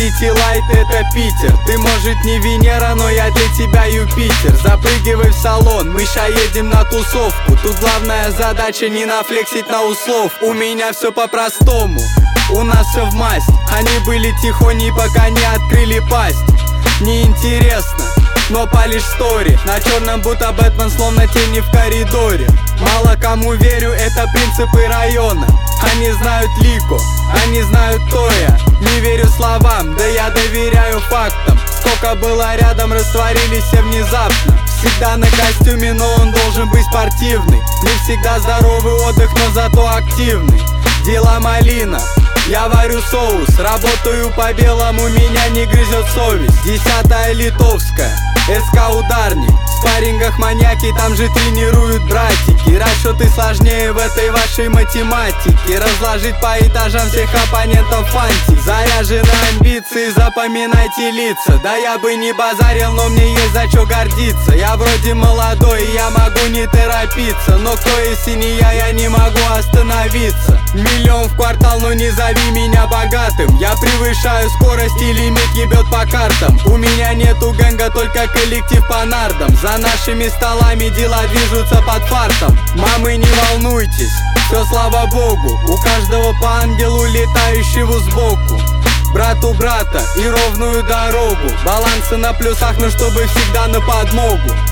City Light это Питер. Ты может не Венера, но я для тебя Юпитер. Запрыгивай в салон, мы ща едем на тусовку. Тут главная задача не нафлексить на услов. У меня все по-простому, у нас все в масть. Они были тихоней, пока не открыли пасть. Неинтересно, но палишь стори. На черном будто Бэтмен, словно тени в коридоре. Мало кому верю, это принципы района. Они знают Лико, они знают Тоя. Не верю словам, да я доверяю фактам. Сколько было рядом, растворились все внезапно. Всегда на костюме, но он должен быть спортивный. Не всегда здоровый отдых, но зато активный. Дела малина, я варю соус. Работаю по белому, меня не грызет совесть. 10-я литовская, СК ударник. В спаррингах маньяки, там же тренируют братики. Расчеты сложнее в этой вашей математике. Разложить по этажам всех оппонентов фантик. Заряжены амбиции, запоминайте лица. Да я бы не базарил, но мне есть за что гордиться. Я вроде молодой, я могу не торопиться. Но кто если не я не могу остановиться. Миллион в квартал, но не зови меня богатым. Я превышаю скорость и лимит ебет по картам. У меня нету гэнга, только коллектив по нардам. За нашими столами дела движутся под фартом. Мамы, не волнуйтесь, все слава богу. У каждого по ангелу, летающего сбоку. Брат у брата и ровную дорогу. Балансы на плюсах, но чтобы всегда на подмогу.